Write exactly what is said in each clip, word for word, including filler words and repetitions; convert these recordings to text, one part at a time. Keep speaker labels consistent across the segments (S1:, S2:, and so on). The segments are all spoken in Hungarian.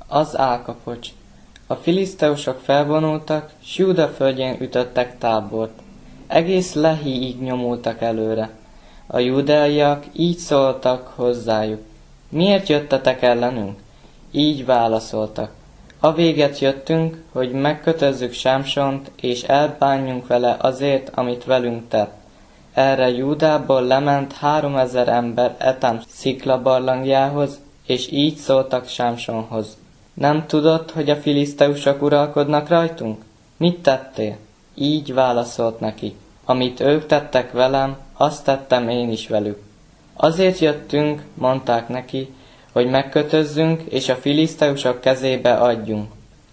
S1: Az állkapocs. A filiszteusok felvonultak, s Júda földjén ütöttek tábort. Egész Lehiig nyomultak előre. A júdeaiak így szóltak hozzájuk: miért jöttetek ellenünk? Így válaszoltak: a véget jöttünk, hogy megkötözzük Sámsont, és elbánjunk vele azért, amit velünk tett. Erre Júdából lement háromezer ember Etám sziklabarlangjához, és így szóltak Sámsonhoz: nem tudod, hogy a filiszteusok uralkodnak rajtunk? Mit tettél? Így válaszolt neki: amit ők tettek velem, azt tettem én is velük. Azért jöttünk, mondták neki, hogy megkötözzünk, és a filiszteusok kezébe adjunk.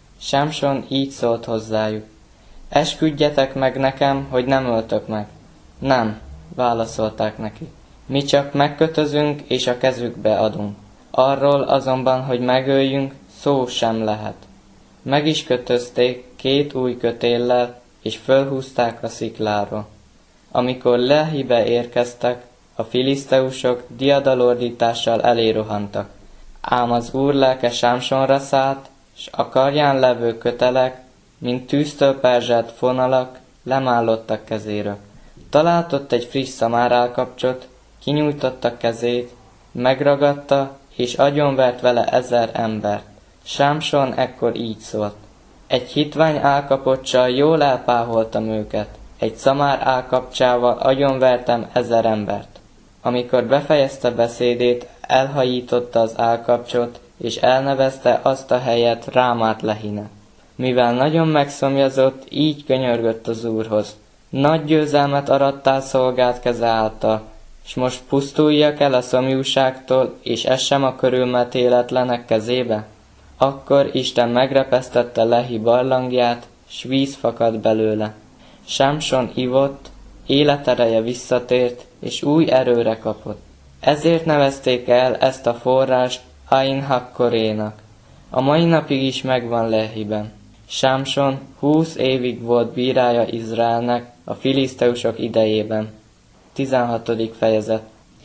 S1: Sámson így szólt hozzájuk: esküdjetek meg nekem, hogy nem öltök meg. Nem, válaszolták neki, mi csak megkötözünk, és a kezükbe adunk. Arról azonban, hogy megöljünk, szó sem lehet. Meg is kötözték két új kötéllel, és fölhúzták a szikláról. Amikor Lehibe érkeztek, a filiszteusok diadalordítással elé rohantak. Ám az Úr lelke Sámsonra szállt, s a karján levő kötelek, mint tűztől perzselt fonalak, lemállottak kezéről. Talált ott egy friss szamárálkapcsot, kinyújtotta kezét, megragadta, és agyonvert vele ezer embert. Sámson ekkor így szólt: egy hitvány állkapoccsal jól elpáholtam őket, egy szamár állkapcsával agyonvertem ezer embert. Amikor befejezte beszédét, elhajította az állkapcsot, és elnevezte azt a helyet Rámát Lehinek. Mivel nagyon megszomjazott, így könyörgött az Úrhoz: nagy győzelmet arattál szolgád keze által, s most pusztuljak el a szomjúságtól, és ez sem a körülmetéletlenek kezébe? Akkor Isten megrepesztette Lehi barlangját, s víz fakadt belőle. Sámson ivott, életereje visszatért, és új erőre kapott. Ezért nevezték el ezt a forrást Ain Hakkorénak. A mai napig is megvan Lehiben. Sámson húsz évig volt bírája Izraelnek a filiszteusok idejében. tizenhatodik fejezet.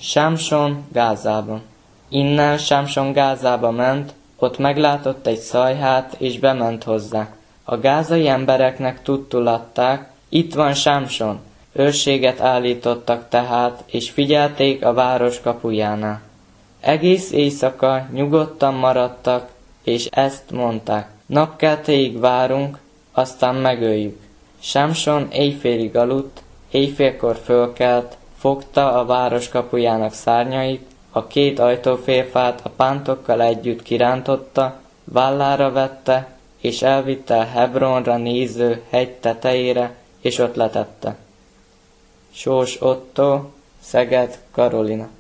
S1: Sámson Gázában. Innen Sámson Gázába ment, ott meglátott egy szajhát, és bement hozzá. A gázai embereknek tudtulatták: itt van Sámson. Őrséget állítottak tehát, és figyelték a város kapujánál. Egész éjszaka nyugodtan maradtak, és ezt mondták: napkeltéig várunk, aztán megöljük. Sámson éjfélig aludt, éjfélkor fölkelt, fogta a város kapujának szárnyait, a két ajtófélfát a pántokkal együtt kirántotta, vállára vette, és elvitte a Hebronra néző hegy tetejére, és ott letette. Sós Ottó, Szeged, Karolina.